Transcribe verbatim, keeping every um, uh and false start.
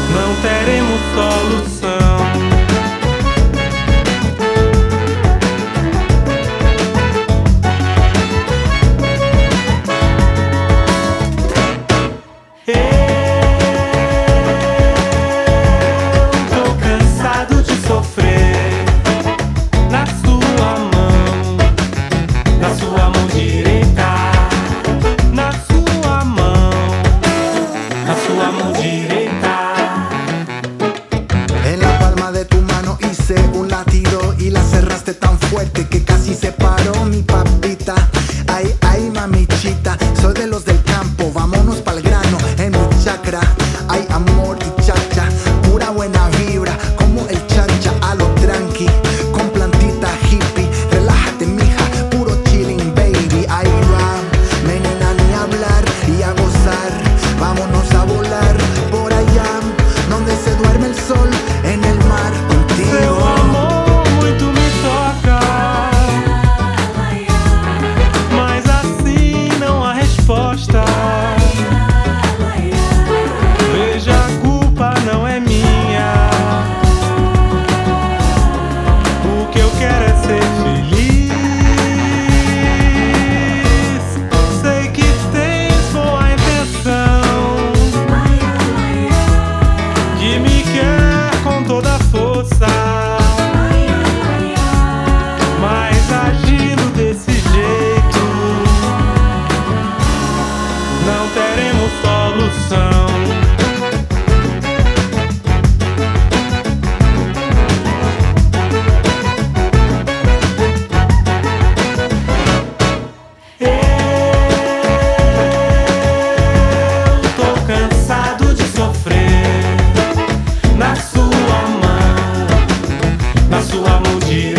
não teremos solução. Eu tô cansado de sofrer na sua mão, na sua mão direita, na sua mão, na sua mão direita. En la palma de tu mano hice un latido y la cerraste tan fuerte que casi se paró mi papita. Ay, ay, mamichita, soy de los del campo, vámonos pa'l grano en mi chacra. Hay amor y chacha, pura buena vibra, como el chancha a lo tranqui, con plantita hippie. Relájate mija, puro chilling baby. Ahí va, menina ni hablar y a gozar. Vámonos a volar por allá, donde se duerme el sol en el mar contigo. Seu amor muito me toca, mas assim não há resposta. Veja, a culpa não é minha. O que eu quero é ser feliz. Sei que tens boa intenção, que me quer com toda a força, mas agindo desse jeito não teremos solução. Eu tô cansado de sofrer na sua mão, na sua mão direita.